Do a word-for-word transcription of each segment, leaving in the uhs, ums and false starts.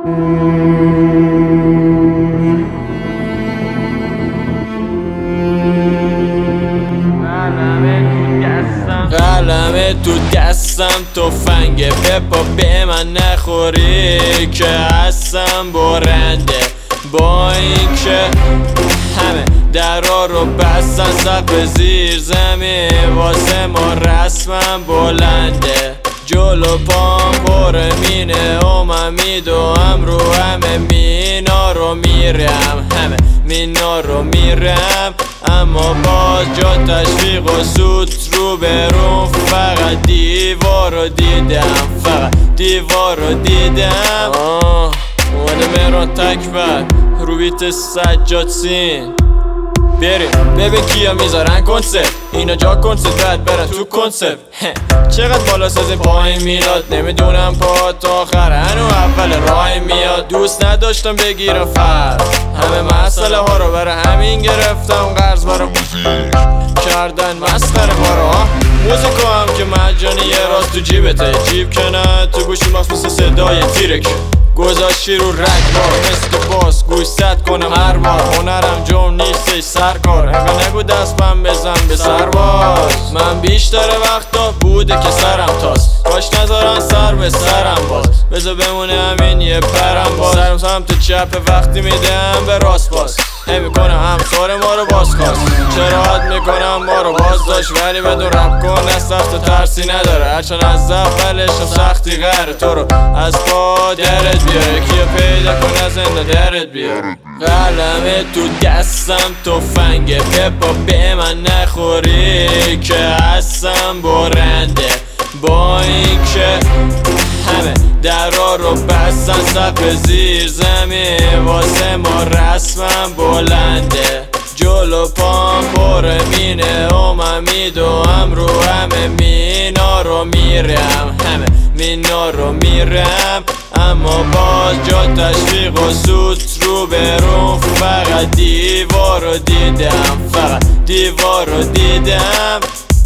قلمه تو دستم تفنگه بپا به من نخوری که هستم برنده. با این که همه درا رو بستن سقف زیر زمین واسه ما رسمم بلنده. جلو پام پر مینه و من میدوام رو همه مینا رو میرم همه مینا رو میرم اما باز جا تشویق و سوت رو برون فقط دیوار رو دیدم فقط دیوار رو دیدم. آه اومده مهران تکبر رو بیت سجاد سین بریم ببین کیا میذارن کنسپت اینا جا کنسپت بعد برن تو کنسپت. چقدر بالا سازیم پایین میاد نمیدونم پا تا آخر هنو اول راه میاد. دوست نداشتم بگیرم فرد همه مسئله ها رو برای همین گرفتم قرض برای موزیک کردن مسخره ما رو. موزیکو هم که مجانی یه راست تو جیبته جیب که نه تو گوشی مخصوص صدای تیرک گذاشتی رو رگ بار مثل باس گوش ست کنم هر بار. هنرم جرم نیستش سرکار انقدر نگو دست من بزن به سرباز. من بیشتر وقتا بوده که سرم تاست کاش نذارن سر به سرم باز بذار بمونه همین یه پرم باز. سرم سمت چپ وقتی میدم به راست باز نمی کنم همسار ما رو باز خواست چرا حد میکنم ما رو باز داشت ولی بدون رب کن از سخت ترسی نداره هرچند از اولشم سختی غره تو رو از پا درت بیاره کیا پیدا کن از زنده درت بیاره. قلمه تو دستم تفنگه بپا به من نخوری که هستم برنده. با این که همه درا رو بستن سقف زیر زمین واسه ما رسمم بلنده. جلو پام پر مینه و من میدوام رو همه مینا رو میرم همه مینا رو میرم اما باز جا تشویق و سوت رو برون فقط دیوار رو دیدم فقط دیوار رو دیدم.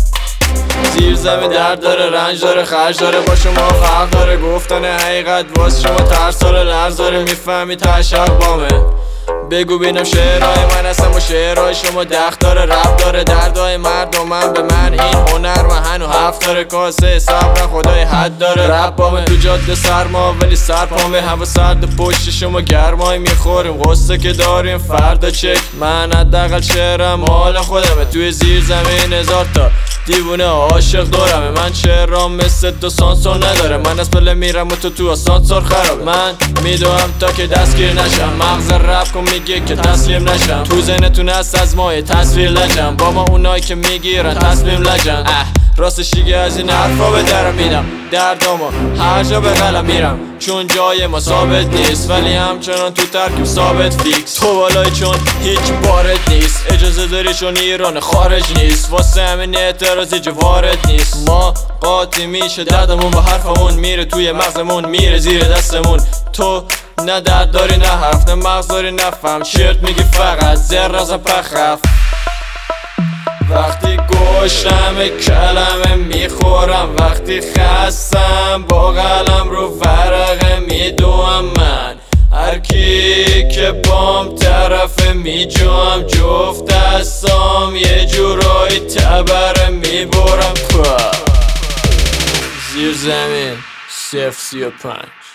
زیر زمین درد داره رنج داره خرج داره با شما فرق داره گفتن حقیقت واس شما ترس داره لرز داره میفهمی تشق بامه. بگو بینم شعرهای من هستم و شعرهای شما دخت داره رب داره دردهای مردم من به من این هنر من هنو هفت داره کاسه صبر خدای حد داره. رب بامه تو جاده سرما ولی سر پامه هوا سرد پشت شما گرمای میخوریم غصه که داریم فردا چک. من حداقل شعرم مال خودمه توی زیر زمین هزار تا دیوونه عاشق دورمه. من شعرام مثل تو سانسور نداره من از پله میرم و تو تو آسانسور خرابه. من میدوام تا که دستگیر نشم مغز رپ کن میگه که تسلیم نشم تو ذهنتون هست از ماه تصویر لجم با ما اونایی که میگیرن تصمیم لجن. راستش دیگه از این حرفا به درم میدم دردامو هر جا به قلم میرم چون جای ما ثابت نیست ولی همچنان تو ترکیب ثابت فیکس. تو بالای چون هیچ بارت نیست اجازه داری چون ایران خارج نیست واسه همین اعتراض هیچ وارد نیست. ما قاطی میشه دردمون با حرفمون میره توی مغزمون میره زیر دستمون. تو نه درد داری نه حرف نه مغز داری نه فهم چرت میگی فقط زر ازم پخف. وقتی گوشم کلمه میخورم وقتی خستم با قلم رو ورقه میدوم من هر کی که بام طرف میجوام جفت دستام یه جورایی تبره میبرم. زیر زمین صفر سی و پنج